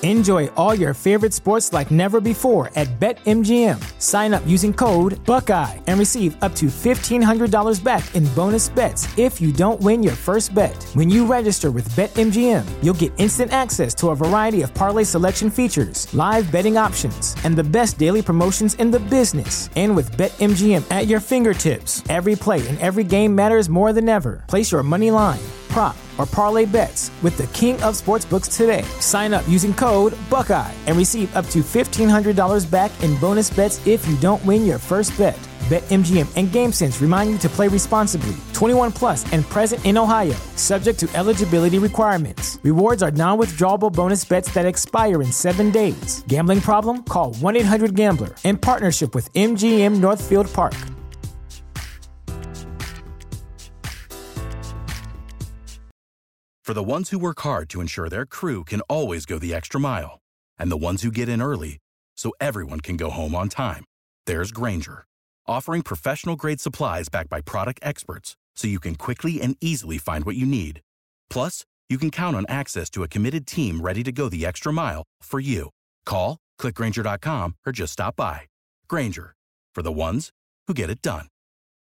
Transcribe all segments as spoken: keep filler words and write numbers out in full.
Enjoy all your favorite sports like never before at BetMGM. Sign up using code Buckeye and receive up to fifteen hundred dollars back in bonus bets if you don't win your first bet. When you register with BetMGM, you'll get instant access to a variety of parlay selection features, live betting options, and the best daily promotions in the business. And with BetMGM at your fingertips, every play and every game matters more than ever. Place your money line, prop, or parlay bets with the king of sportsbooks today. Sign up using code Buckeye and receive up to fifteen hundred dollars back in bonus bets if you don't win your first bet. BetMGM and GameSense remind you to play responsibly. twenty-one plus and present in Ohio, subject to eligibility requirements. Rewards are non-withdrawable bonus bets that expire in seven days. Gambling problem? Call one eight hundred gambler in partnership with M G M Northfield Park. For the ones who work hard to ensure their crew can always go the extra mile, and the ones who get in early so everyone can go home on time, there's Grainger, offering professional-grade supplies backed by product experts so you can quickly and easily find what you need. Plus, you can count on access to a committed team ready to go the extra mile for you. Call, click Grainger dot com, or just stop by. Grainger, for the ones who get it done.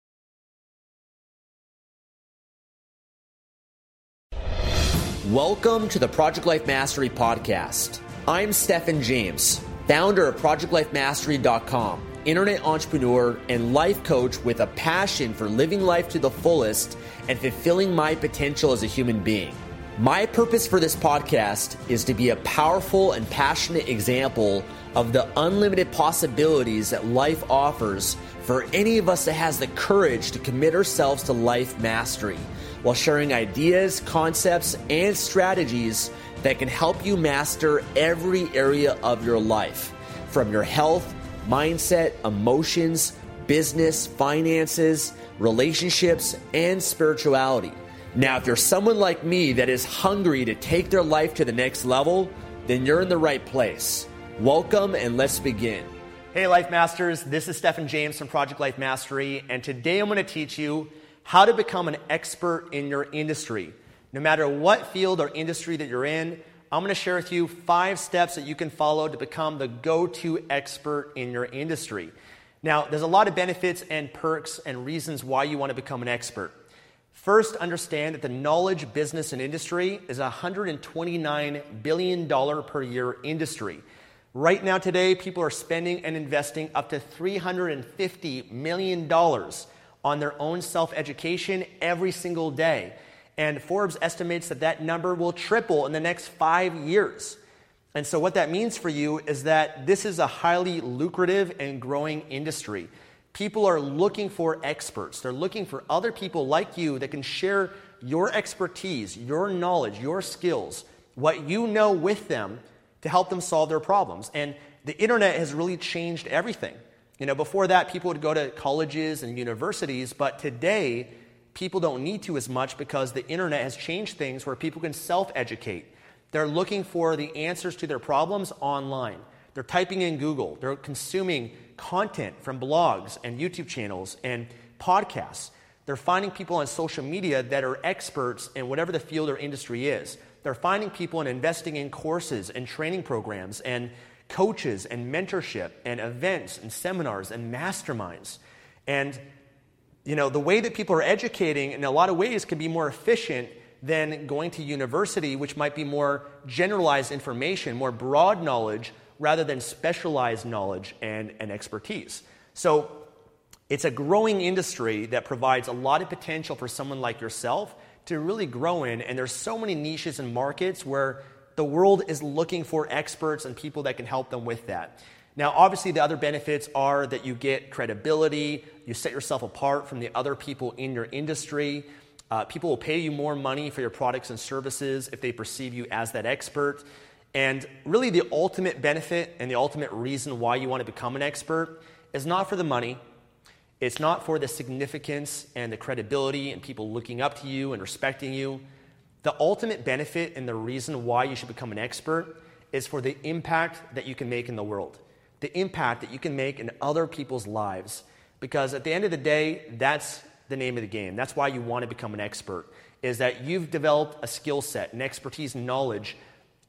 Welcome to the Project Life Mastery Podcast. I'm Stephen James, founder of Project Life Mastery dot com, internet entrepreneur and life coach with a passion for living life to the fullest and fulfilling my potential as a human being. My purpose for this podcast is to be a powerful and passionate example of the unlimited possibilities that life offers for any of us that has the courage to commit ourselves to life mastery, while sharing ideas, concepts, and strategies that can help you master every area of your life, from your health, mindset, emotions, business, finances, relationships, and spirituality. Now, if you're someone like me that is hungry to take their life to the next level, then you're in the right place. Welcome, and let's begin. Hey, Life Masters. This is Stephen James from Project Life Mastery, and today I'm going to teach you how to become an expert in your industry. No matter what field or industry that you're in, I'm going to share with you five steps that you can follow to become the go-to expert in your industry. Now, there's a lot of benefits and perks and reasons why you want to become an expert. First, understand that the knowledge business and industry is a one hundred twenty-nine billion dollars per year industry. Right now today, people are spending and investing up to three hundred fifty million dollars on their own self-education every single day. And Forbes estimates that that number will triple in the next five years. And so what that means for you is that this is a highly lucrative and growing industry. People are looking for experts. They're looking for other people like you that can share your expertise, your knowledge, your skills, what you know with them to help them solve their problems. And the internet has really changed everything. You know, before that, people would go to colleges and universities, but today, people don't need to as much because the internet has changed things where people can self-educate. They're looking for the answers to their problems online. They're typing in Google. They're consuming content from blogs and YouTube channels and podcasts. They're finding people on social media that are experts in whatever the field or industry is. They're finding people and investing in courses and training programs and coaches and mentorship and events and seminars and masterminds. And, you know, the way that people are educating in a lot of ways can be more efficient than going to university, which might be more generalized information, more broad knowledge, rather than specialized knowledge and, and expertise. So it's a growing industry that provides a lot of potential for someone like yourself to really grow in. And there's so many niches and markets where the world is looking for experts and people that can help them with that. Now, obviously, the other benefits are that you get credibility, you set yourself apart from the other people in your industry. Uh, people will pay you more money for your products and services if they perceive you as that expert. And really, the ultimate benefit and the ultimate reason why you want to become an expert is not for the money. It's not for the significance and the credibility and people looking up to you and respecting you. The ultimate benefit and the reason why you should become an expert is for the impact that you can make in the world, the impact that you can make in other people's lives. Because at the end of the day, that's the name of the game. That's why you want to become an expert, is that you've developed a skill set, an expertise, knowledge,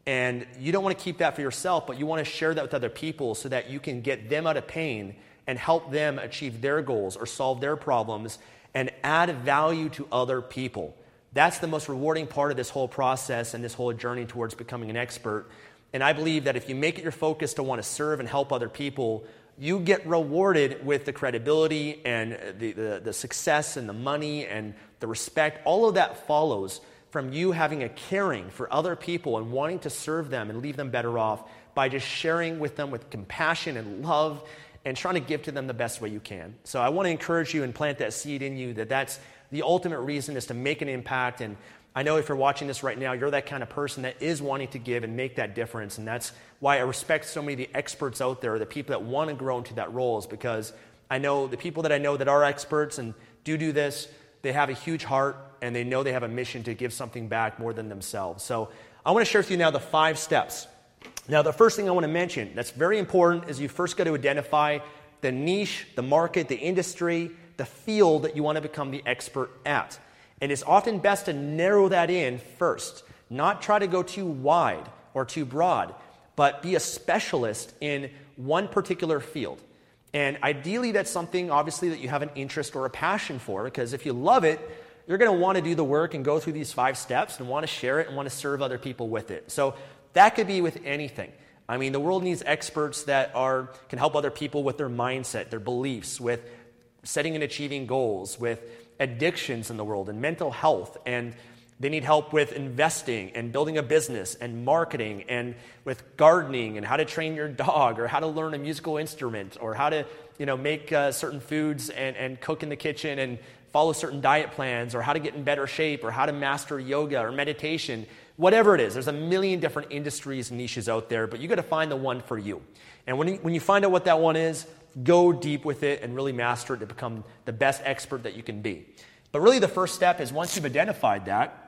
And you don't want to keep that for yourself, but you want to share that with other people so that you can get them out of pain and help them achieve their goals or solve their problems and add value to other people. That's the most rewarding part of this whole process and this whole journey towards becoming an expert. And I believe that if you make it your focus to want to serve and help other people, you get rewarded with the credibility and the, the, the success and the money and the respect. All of that follows from you having a caring for other people and wanting to serve them and leave them better off by just sharing with them with compassion and love and trying to give to them the best way you can. So I want to encourage you and plant that seed in you that that's the ultimate reason is to make an impact. And I know if you're watching this right now, you're that kind of person that is wanting to give and make that difference. And that's why I respect so many of the experts out there, the people that want to grow into that role, is because I know the people that I know that are experts and do do this, they have a huge heart and they know they have a mission to give something back more than themselves. So I want to share with you now the five steps. Now, the first thing I want to mention that's very important is you first got to identify the niche, the market, the industry, the field that you want to become the expert at. And it's often best to narrow that in first, not try to go too wide or too broad, but be a specialist in one particular field. And ideally, that's something, obviously, that you have an interest or a passion for, because if you love it, you're going to want to do the work and go through these five steps and want to share it and want to serve other people with it. So that could be with anything. I mean, the world needs experts that are can help other people with their mindset, their beliefs, with setting and achieving goals, with addictions in the world and mental health, and they need help with investing and building a business and marketing and with gardening and how to train your dog or how to learn a musical instrument or how to, you know, make uh, certain foods and, and cook in the kitchen and follow certain diet plans or how to get in better shape or how to master yoga or meditation. Whatever it is, there's a million different industries and niches out there, but you got to find the one for you. And when you, when you find out what that one is, go deep with it and really master it to become the best expert that you can be. But really the first step is once you've identified that,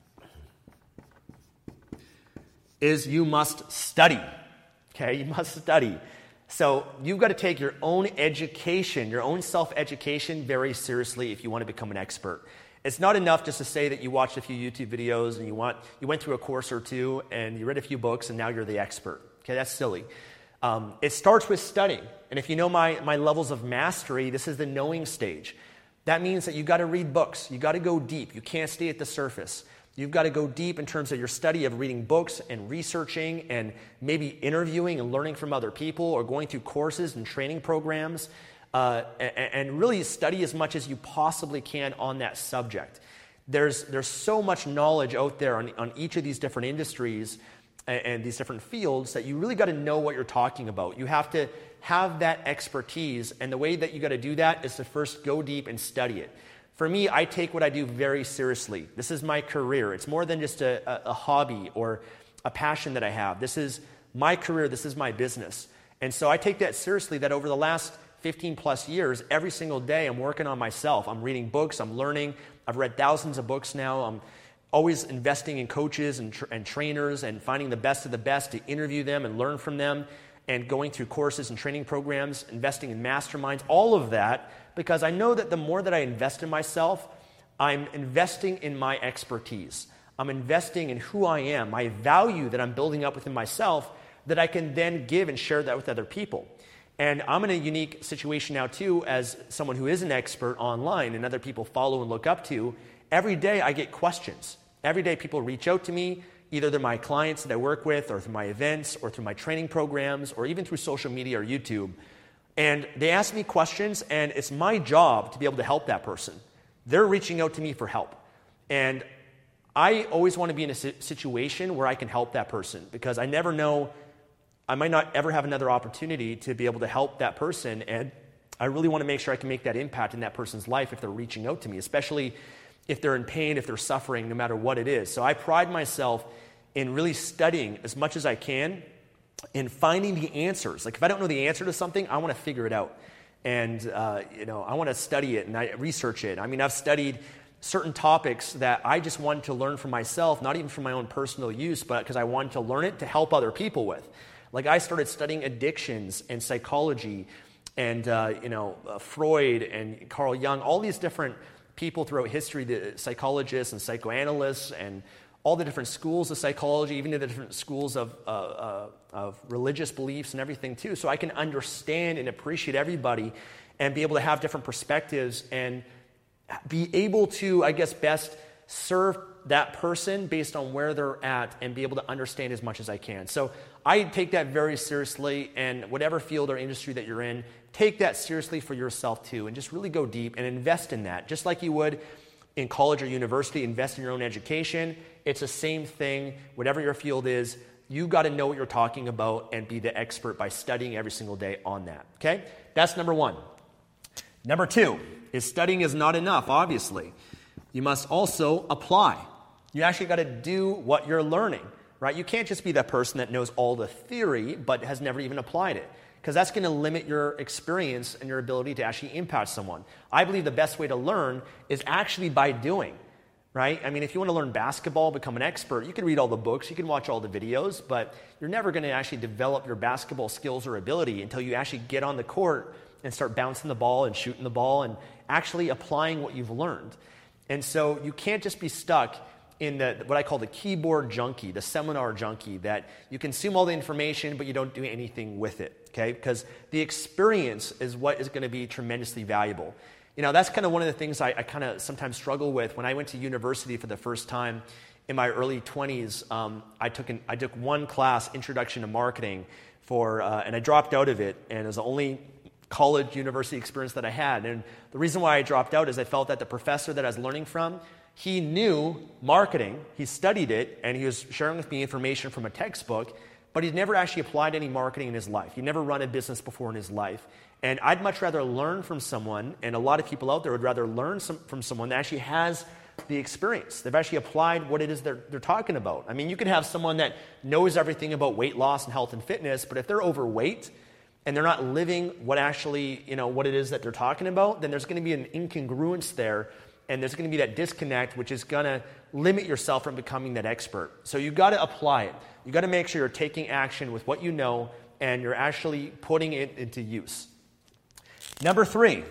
is you must study. Okay, you must study. So you've got to take your own education, your own self-education very seriously if you want to become an expert. It's not enough just to say that you watched a few YouTube videos and you want you went through a course or two and you read a few books and now you're the expert. Okay, that's silly. Um, it starts with studying. And if you know my, my levels of mastery, this is the knowing stage. That means that you've got to read books. You've got to go deep. You can't stay at the surface. You've got to go deep in terms of your study of reading books and researching and maybe interviewing and learning from other people or going through courses and training programs. Uh, and, and really study as much as you possibly can on that subject. There's there's so much knowledge out there on, on each of these different industries and, and these different fields that you really got to know what you're talking about. You have to have that expertise, and the way that you got to do that is to first go deep and study it. For me, I take what I do very seriously. This is my career. It's more than just a, a, a hobby or a passion that I have. This is my career. This is my business. And so I take that seriously, that over the last fifteen plus years, every single day I'm working on myself. I'm reading books, I'm learning. I've read thousands of books now. I'm always investing in coaches and, tra- and trainers and finding the best of the best to interview them and learn from them and going through courses and training programs, investing in masterminds, all of that, because I know that the more that I invest in myself, I'm investing in my expertise. I'm investing in who I am, my value that I'm building up within myself that I can then give and share that with other people. And I'm in a unique situation now too as someone who is an expert online and other people follow and look up to. Every day I get questions. Every day people reach out to me. Either they're my clients that I work with or through my events or through my training programs or even through social media or YouTube. And they ask me questions and it's my job to be able to help that person. They're reaching out to me for help. And I always want to be in a situation where I can help that person because I never know, I might not ever have another opportunity to be able to help that person, and I really want to make sure I can make that impact in that person's life if they're reaching out to me, especially if they're in pain, if they're suffering, no matter what it is. So I pride myself in really studying as much as I can and finding the answers. Like if I don't know the answer to something, I want to figure it out. And uh, you know, I want to study it and I research it. I mean, I've studied certain topics that I just wanted to learn for myself, not even for my own personal use, but because I wanted to learn it to help other people with. Like I started studying addictions and psychology and, uh, you know, uh, Freud and Carl Jung, all these different people throughout history, the psychologists and psychoanalysts and all the different schools of psychology, even the different schools of, uh, uh, of religious beliefs and everything too. So I can understand and appreciate everybody and be able to have different perspectives and be able to, I guess, best serve that person based on where they're at and be able to understand as much as I can. So I take that very seriously, and whatever field or industry that you're in, take that seriously for yourself too, and just really go deep and invest in that. Just like you would in college or university, invest in your own education. It's the same thing, whatever your field is, you got to know what you're talking about and be the expert by studying every single day on that, okay? That's number one. Number two is studying is not enough, obviously. You must also apply. You actually got to do what you're learning, right? You can't just be that person that knows all the theory but has never even applied it, because that's going to limit your experience and your ability to actually impact someone. I believe the best way to learn is actually by doing, right? I mean, if you want to learn basketball, become an expert, you can read all the books, you can watch all the videos, but you're never going to actually develop your basketball skills or ability until you actually get on the court and start bouncing the ball and shooting the ball and actually applying what you've learned. And so you can't just be stuck in the what I call the keyboard junkie, the seminar junkie, that you consume all the information but you don't do anything with it, okay? Because the experience is what is going to be tremendously valuable. You know, that's kind of one of the things I, I kind of sometimes struggle with. When I went to university for the first time in my early twenties, um, I took an, I took one class, Introduction to Marketing, for uh, and I dropped out of it, and it was the only college university experience that I had. And the reason why I dropped out is I felt that the professor that I was learning from, he knew marketing, he studied it, and he was sharing with me information from a textbook, but he'd never actually applied any marketing in his life. He'd never run a business before in his life. And I'd much rather learn from someone, and a lot of people out there would rather learn some, from someone that actually has the experience. They've actually applied what it is they're, they're talking about. I mean, you could have someone that knows everything about weight loss and health and fitness, but if they're overweight and they're not living what actually, you know, what it is that they're talking about, then there's going to be an incongruence there, and there's going to be that disconnect, which is going to limit yourself from becoming that expert. So you've got to apply it. You've got to make sure you're taking action with what you know, and you're actually putting it into use. Number three.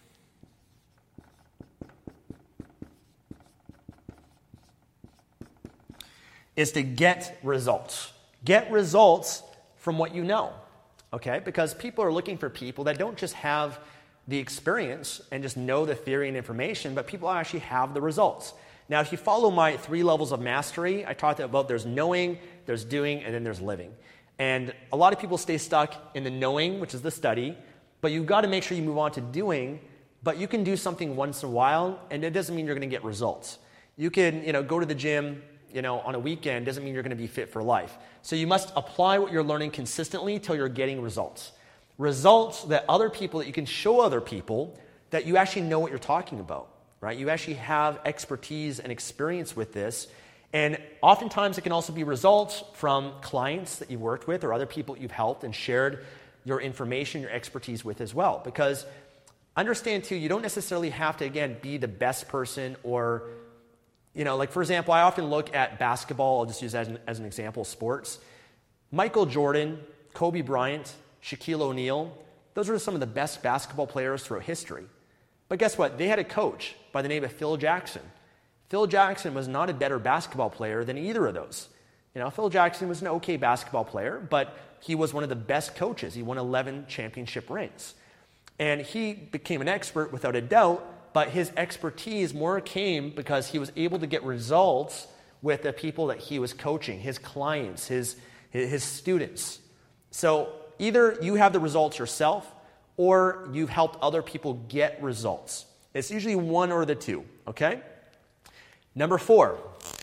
Is to get results. Get results from what you know, okay? Because people are looking for people that don't just have the experience and just know the theory and information, but people actually have the results. Now, if you follow my three levels of mastery, I talked about there's knowing, there's doing, and then there's living. And a lot of people stay stuck in the knowing, which is the study, but you've got to make sure you move on to doing, but you can do something once in a while, and it doesn't mean you're going to get results. You can, you know, go to the gym, you know, on a weekend, doesn't mean you're going to be fit for life. So you must apply what you're learning consistently till you're getting results. Results that other people, that you can show other people that you actually know what you're talking about, right? You actually have expertise and experience with this. And oftentimes it can also be results from clients that you've worked with or other people you've helped and shared your information, your expertise with as well. Because understand too, you don't necessarily have to, again, be the best person or, you know, like for example, I often look at basketball, I'll just use that as an, as an example, sports. Michael Jordan, Kobe Bryant, Shaquille O'Neal, those are some of the best basketball players throughout history. But guess what? They had a coach by the name of Phil Jackson. Phil Jackson was not a better basketball player than either of those. You know, Phil Jackson was an okay basketball player, but he was one of the best coaches. He won eleven championship rings. And he became an expert without a doubt, but his expertise more came because he was able to get results with the people that he was coaching, his clients, his, his students. So either you have the results yourself or you've helped other people get results. It's usually one or the two, okay? Number four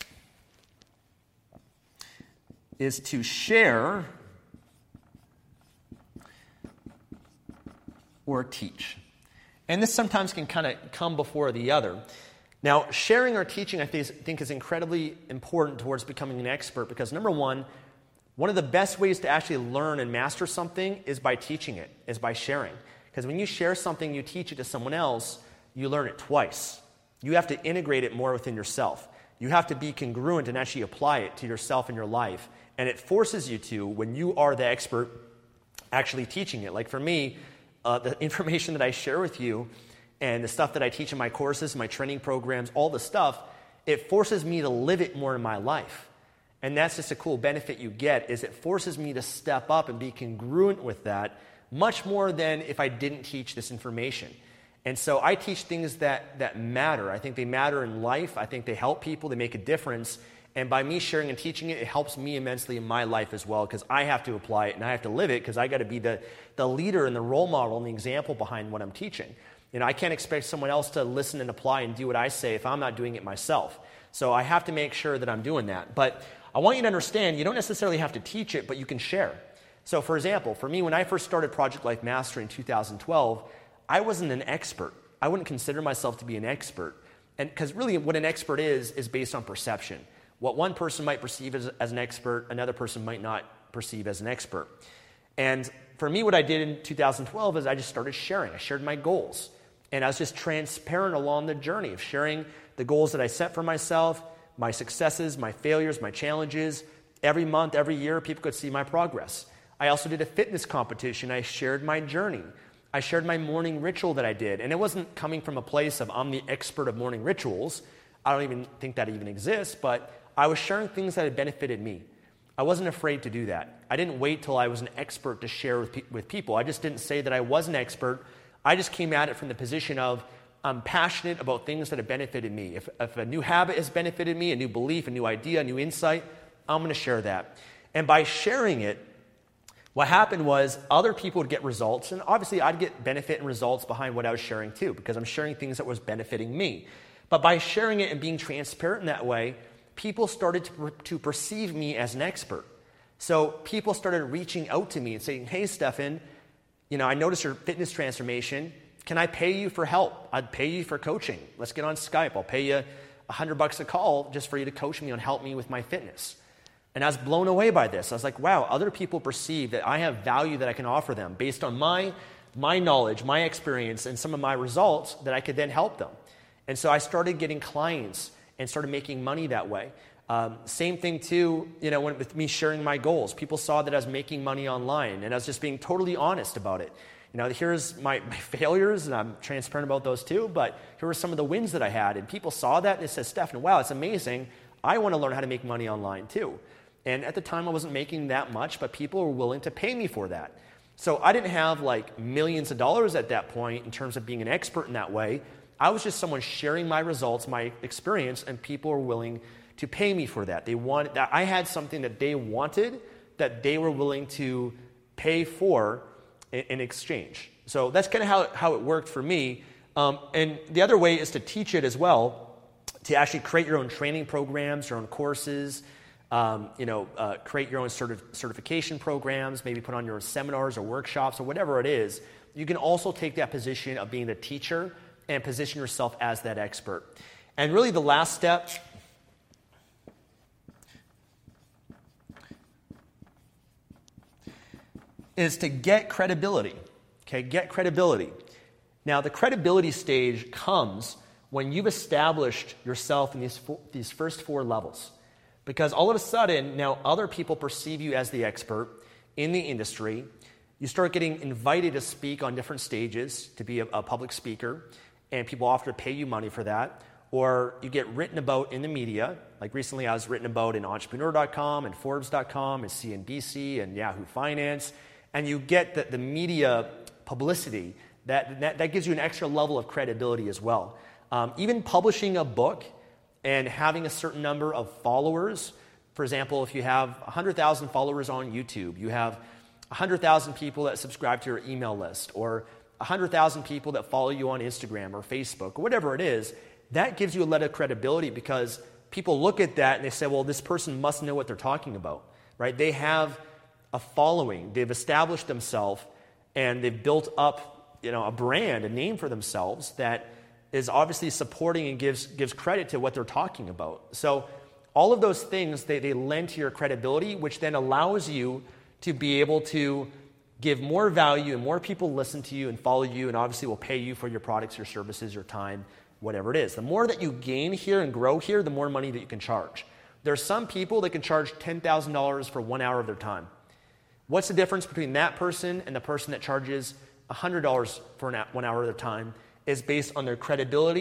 is to share or teach. And this sometimes can kind of come before the other. Now, sharing or teaching, I think, is incredibly important towards becoming an expert because, number one, one of the best ways to actually learn and master something is by teaching it, is by sharing. Because when you share something, you teach it to someone else, you learn it twice. You have to integrate it more within yourself. You have to be congruent and actually apply it to yourself and your life. And it forces you to, when you are the expert, actually teaching it. Like for me, Uh, the information that I share with you and the stuff that I teach in my courses, my training programs, all the stuff, It forces me to live it more in my life. And that's just a cool benefit you get, is it forces me to step up and be congruent with that much more than if I didn't teach this information. And so I teach things that, that matter. I think they matter in life. I think they help people. They make a difference. And by me sharing and teaching it, it helps me immensely in my life as well, because I have to apply it and I have to live it, because I got to be the, the leader and the role model and the example behind what I'm teaching. You know, I can't expect someone else to listen and apply and do what I say if I'm not doing it myself. So I have to make sure that I'm doing that. But I want you to understand, you don't necessarily have to teach it, but you can share. So for example, for me, when I first started Project Life Mastery in two thousand twelve, I wasn't an expert. I wouldn't consider myself to be an expert. And because really what an expert is, is based on perception. What one person might perceive as, as an expert, another person might not perceive as an expert. And for me, what I did in two thousand twelve is I just started sharing. I shared my goals. And I was just transparent along the journey of sharing the goals that I set for myself, my successes, my failures, my challenges. Every month, every year, people could see my progress. I also did a fitness competition. I shared my journey. I shared my morning ritual that I did. And it wasn't coming from a place of I'm the expert of morning rituals. I don't even think that even exists, but I was sharing things that had benefited me. I wasn't afraid to do that. I didn't wait till I was an expert to share with, pe- with people. I just didn't say that I was an expert. I just came at it from the position of I'm passionate about things that have benefited me. If, if a new habit has benefited me, a new belief, a new idea, a new insight, I'm going to share that. And by sharing it, what happened was other people would get results, and obviously I'd get benefit and results behind what I was sharing too, because I'm sharing things that was benefiting me. But by sharing it and being transparent in that way, people started to, to perceive me as an expert. So people started reaching out to me and saying, hey, Stefan, you know, I noticed your fitness transformation. Can I pay you for help? I'd pay you for coaching. Let's get on Skype. I'll pay you a hundred bucks a call just for you to coach me and help me with my fitness. And I was blown away by this. I was like, wow, other people perceive that I have value that I can offer them based on my, my knowledge, my experience, and some of my results that I could then help them. And so I started getting clients and started making money that way. Um, same thing too, you know, when, with me sharing my goals. People saw that I was making money online, and I was just being totally honest about it. You know, here's my, my failures, and I'm transparent about those too, but here were some of the wins that I had. And people saw that and they said, Stefan, wow, it's amazing. I want to learn how to make money online too. And at the time I wasn't making that much, but people were willing to pay me for that. So I didn't have like millions of dollars at that point in terms of being an expert in that way. I was just someone sharing my results, my experience, and people were willing to pay me for that. They wanted that. I had something that they wanted that they were willing to pay for in, in exchange. So that's kind of how, how it worked for me. Um, and the other way is to teach it as well, to actually create your own training programs, your own courses, um, you know, uh, create your own certi- certification programs, maybe put on your own seminars or workshops or whatever it is. You can also take that position of being the teacher and position yourself as that expert. And really the last step is to get credibility. Okay, get credibility. Now, the credibility stage comes when you've established yourself in these four, these first four levels. Because all of a sudden, now other people perceive you as the expert in the industry. You start getting invited to speak on different stages, to be a, a public speaker, and people offer to pay you money for that. Or you get written about in the media. Like recently I was written about in Entrepreneur dot com and Forbes dot com and C N B C and Yahoo Finance. And you get the, the media publicity. That, that, that gives you an extra level of credibility as well. Um, even publishing a book and having a certain number of followers. For example, if you have one hundred thousand followers on YouTube, you have one hundred thousand people that subscribe to your email list, or one hundred thousand people that follow you on Instagram or Facebook, or whatever it is, that gives you a lot of credibility because people look at that and they say, well, this person must know what they're talking about, right? They have a following. They've established themselves and they've built up, you know, a brand, a name for themselves that is obviously supporting and gives gives credit to what they're talking about. So all of those things, they, they lend to your credibility, which then allows you to be able to give more value and more people listen to you and follow you and obviously will pay you for your products, your services, your time, whatever it is. The more that you gain here and grow here, the more money that you can charge. There are some people that can charge ten thousand dollars for one hour of their time. What's the difference between that person and the person that charges one hundred dollars for an, one hour of their time is based on their credibility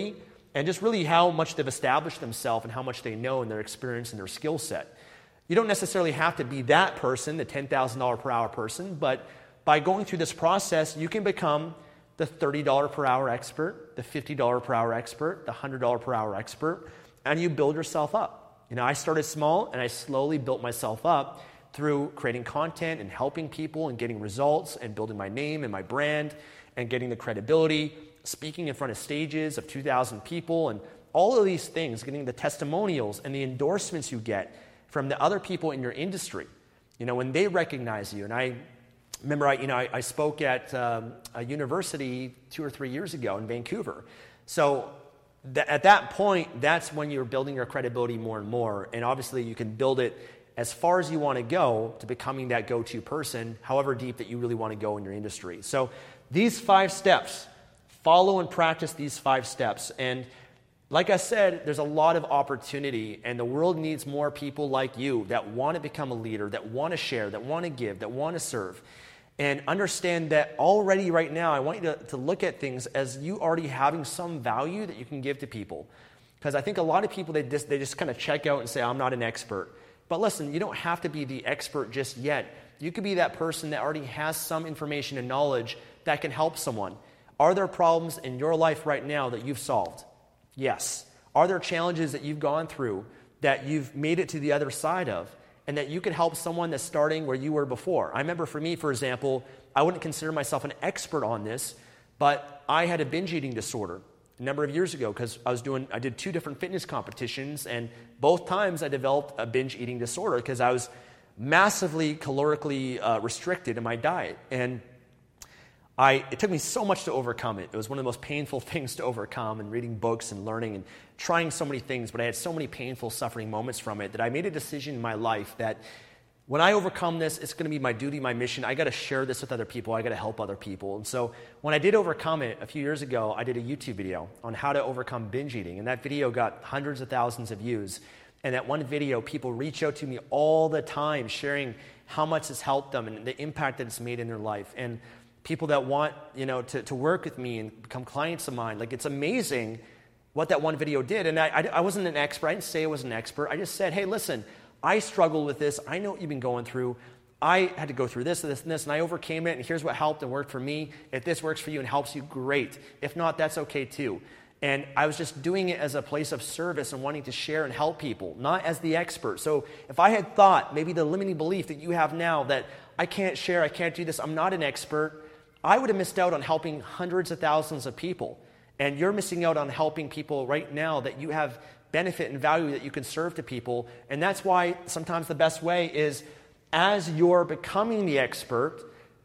and just really how much they've established themselves and how much they know and their experience and their skill set. You don't necessarily have to be that person, the ten thousand dollars per hour person, but by going through this process, you can become the thirty dollars per hour expert, the fifty dollars per hour expert, the one hundred dollars per hour expert, and you build yourself up. You know, I started small and I slowly built myself up through creating content and helping people and getting results and building my name and my brand and getting the credibility, speaking in front of stages of two thousand people, and all of these things, getting the testimonials and the endorsements you get from the other people in your industry. You know, when they recognize you. And I remember, I, you know, I, I spoke at um, a university two or three years ago in Vancouver. So th- at that point, that's when you're building your credibility more and more. And obviously, you can build it as far as you want to go to becoming that go-to person, however deep that you really want to go in your industry. So these five steps, follow and practice these five steps. And like I said, there's a lot of opportunity, and the world needs more people like you that want to become a leader, that want to share, that want to give, that want to serve. And understand that already right now, I want you to, to look at things as you already having some value that you can give to people. Because I think a lot of people, they just, they just kind of check out and say, I'm not an expert. But listen, you don't have to be the expert just yet. You could be that person that already has some information and knowledge that can help someone. Are there problems in your life right now that you've solved? Yes. Are there challenges that you've gone through that you've made it to the other side of, and that you could help someone that's starting where you were before? I remember for me, for example, I wouldn't consider myself an expert on this, but I had a binge eating disorder a number of years ago because I was doing, I did two different fitness competitions, and both times I developed a binge eating disorder because I was massively calorically uh, restricted in my diet. And I, it took me so much to overcome it. It was one of the most painful things to overcome, and reading books and learning and trying so many things, but I had so many painful, suffering moments from it that I made a decision in my life that when I overcome this, it's going to be my duty, my mission. I got to share this with other people. I got to help other people. And so when I did overcome it a few years ago, I did a YouTube video on how to overcome binge eating, and that video got hundreds of thousands of views. And that one video, people reach out to me all the time, sharing how much it's helped them and the impact that it's made in their life. And people that want, you know, to, to work with me and become clients of mine. Like, it's amazing what that one video did. And I, I, I wasn't an expert. I didn't say I was an expert. I just said, hey, listen, I struggled with this. I know what you've been going through. I had to go through this and this and this, and I overcame it, and here's what helped and worked for me. If this works for you and helps you, great. If not, that's okay too. And I was just doing it as a place of service and wanting to share and help people, not as the expert. So if I had thought, maybe the limiting belief that you have now that I can't share, I can't do this, I'm not an expert, I would have missed out on helping hundreds of thousands of people. And you're missing out on helping people right now that you have benefit and value that you can serve to people. And that's why sometimes the best way is, as you're becoming the expert,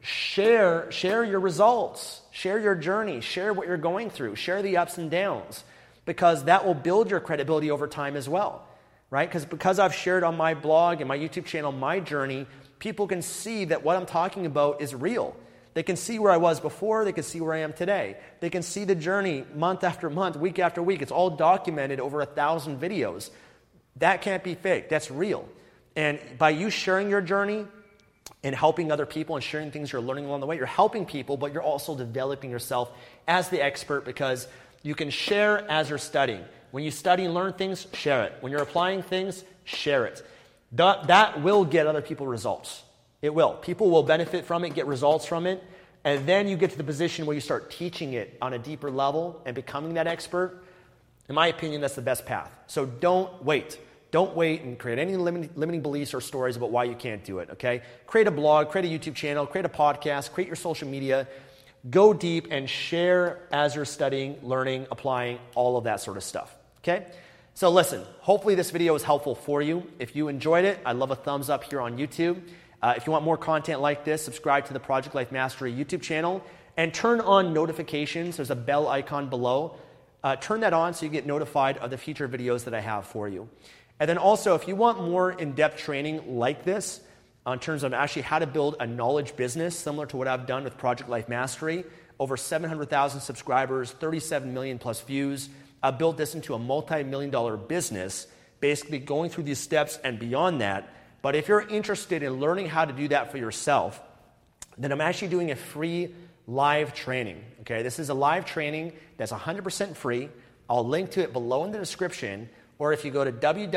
share, share your results, share your journey, share what you're going through, share the ups and downs, because that will build your credibility over time as well, right? Because because I've shared on my blog and my YouTube channel my journey, people can see that what I'm talking about is real. They can see where I was before. They can see where I am today. They can see the journey month after month, week after week. It's all documented over a thousand videos. That can't be fake. That's real. And by you sharing your journey and helping other people and sharing things you're learning along the way, you're helping people, but you're also developing yourself as the expert, because you can share as you're studying. When you study and learn things, share it. When you're applying things, share it. That, that will get other people results. It will. People will benefit from it, get results from it, and then you get to the position where you start teaching it on a deeper level and becoming that expert. In my opinion, that's the best path. So don't wait. Don't wait and create any limiting, limiting beliefs or stories about why you can't do it, okay? Create a blog, create a YouTube channel, create a podcast, create your social media. Go deep and share as you're studying, learning, applying, all of that sort of stuff, okay? So listen, hopefully this video was helpful for you. If you enjoyed it, I'd love a thumbs up here on YouTube. Uh, if you want more content like this, subscribe to the Project Life Mastery YouTube channel and turn on notifications. There's a bell icon below. Uh, turn that on so you get notified of the future videos that I have for you. And then also, if you want more in-depth training like this, in terms of actually how to build a knowledge business, similar to what I've done with Project Life Mastery, over seven hundred thousand subscribers, thirty-seven million plus views. I built this into a multi-million dollar business, basically going through these steps and beyond that. But if you're interested in learning how to do that for yourself, then I'm actually doing a free live training. Okay, this is a live training that's one hundred percent free. I'll link to it below in the description, or if you go to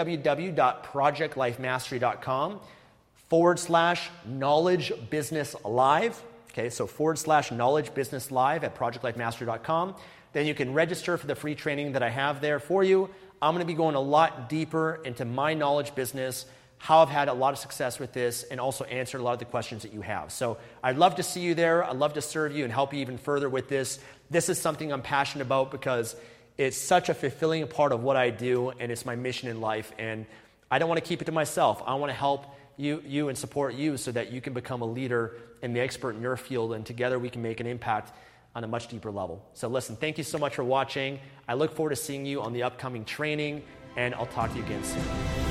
www.projectlifemastery.com forward slash knowledge business live, okay, so forward slash knowledge business live at projectlifemastery dot com, then you can register for the free training that I have there for you. I'm going to be going a lot deeper into my knowledge business, how I've had a lot of success with this, and also answer a lot of the questions that you have. So I'd love to see you there. I'd love to serve you and help you even further with this. This is something I'm passionate about because it's such a fulfilling part of what I do, and it's my mission in life. And I don't want to keep it to myself. I want to help you, you and support you so that you can become a leader and the expert in your field, and together we can make an impact on a much deeper level. So listen, thank you so much for watching. I look forward to seeing you on the upcoming training, and I'll talk to you again soon.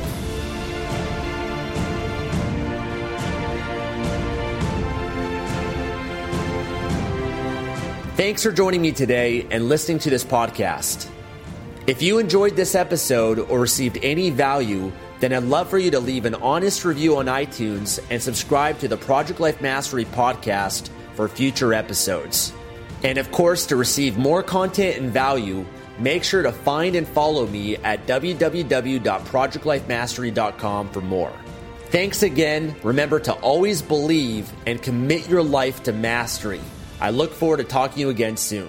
Thanks for joining me today and listening to this podcast. If you enjoyed this episode or received any value, then I'd love for you to leave an honest review on iTunes and subscribe to the Project Life Mastery podcast for future episodes. And of course, to receive more content and value, make sure to find and follow me at w w w dot project life mastery dot com for more. Thanks again. Remember to always believe and commit your life to mastery. I look forward to talking to you again soon.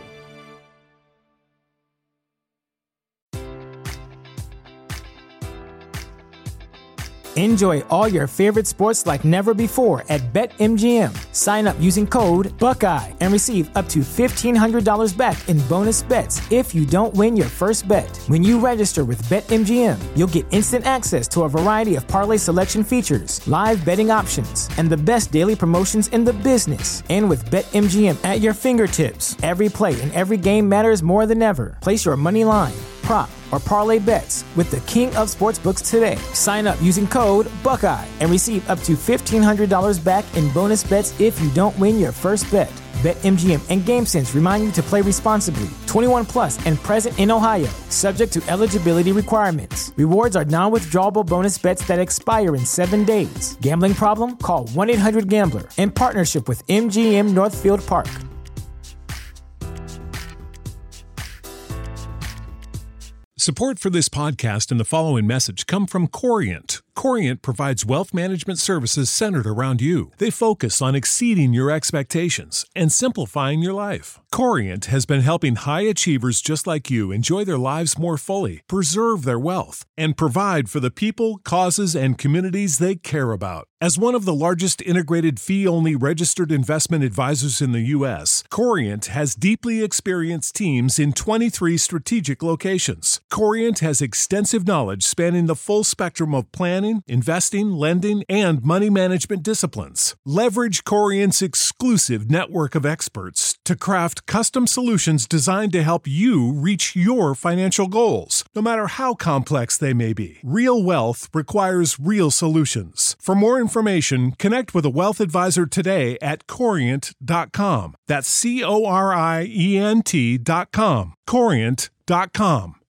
Enjoy all your favorite sports like never before at BetMGM. Sign up using code Buckeye and receive up to fifteen hundred dollars back in bonus bets if you don't win your first bet. When you register with BetMGM, you'll get instant access to a variety of parlay selection features, live betting options, and the best daily promotions in the business. And with BetMGM at your fingertips, every play and every game matters more than ever. Place your money line, prop, or parlay bets with the king of sportsbooks today. Sign up using code Buckeye and receive up to fifteen hundred dollars back in bonus bets if you don't win your first bet. BetMGM and GameSense remind you to play responsibly. twenty-one plus and present in Ohio, subject to eligibility requirements. Rewards are non-withdrawable bonus bets that expire in seven days. Gambling problem? Call one eight hundred gambler. In partnership with M G M Northfield Park. Support for this podcast and the following message come from Corient. Corient provides wealth management services centered around you. They focus on exceeding your expectations and simplifying your life. Corient has been helping high achievers just like you enjoy their lives more fully, preserve their wealth, and provide for the people, causes, and communities they care about. As one of the largest integrated fee-only registered investment advisors in the U S, Corient has deeply experienced teams in twenty-three strategic locations. Corient has extensive knowledge spanning the full spectrum of planning, investing, lending, and money management disciplines. Leverage Corient's exclusive network of experts to craft custom solutions designed to help you reach your financial goals, no matter how complex they may be. Real wealth requires real solutions. For more information, connect with a wealth advisor today at corient dot com. That's C O R I E N T dot com. corient dot com.